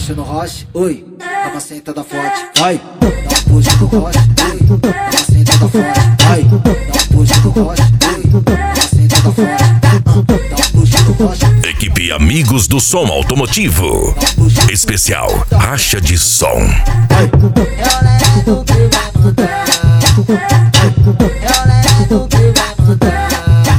push no roche, oi, dá uma sentada forte, vai. Dá um push no roche, oi, dá uma sentada forte, vai. Dá um push no roche, oi, dá uma sentada forte, dá um push no roche. Equipe Amigos do Som Automotivo. Especial Racha de Som. Eu levo que vai mudar. Eu levo que vai mudar.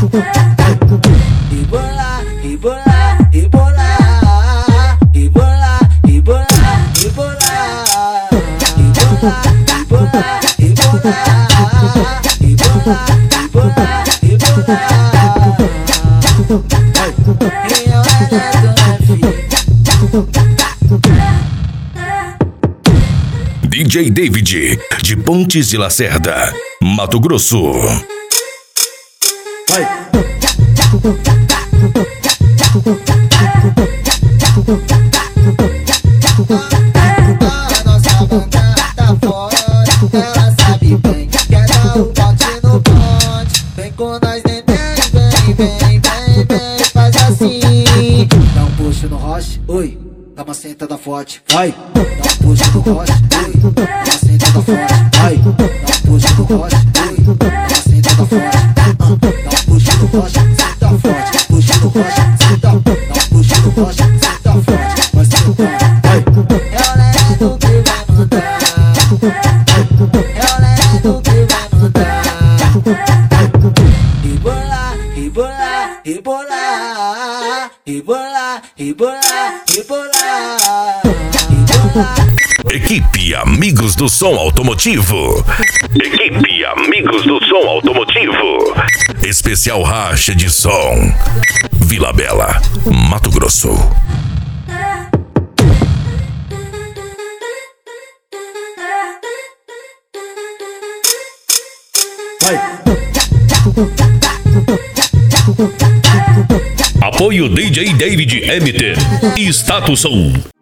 Rebolar, rebolar, rebolar. Rebolar, rebolar, rebolar. Rebolar, rebolar, rebolar. Rebolar, rebolar, rebolar. E eu DJ David, de Pontes de Lacerda, Mato Grosso. vai. A nossa banda tá forte, ela sabe bem. Quer dar um bote no ponte. Vem com nós, neném, vem, vem, vem, vem. Faz assim. Dá um push no roche, oi, dá uma sentada forte, vai. Dá um push no roche, oi, dá uma sentada forte, vai. Dá um push no roche, oi, dá uma sentada forte. Dá um push no roche, senta forte. Push no roche, senta. Dá um push no roche, senta forte. Vai sentar, vai. Eu levo que vai mudar. Eu levo que vai mudar. Rebolar, rebolar, rebolar. Rebolar, rebolar, rebolar. Rebolar. Equipe Amigos do Som Automotivo. Equipe Amigos do Som Automotivo. Especial Racha de Som. Vila Bela, Mato Grosso. Vai. Apoio DJ David MT. Status Som.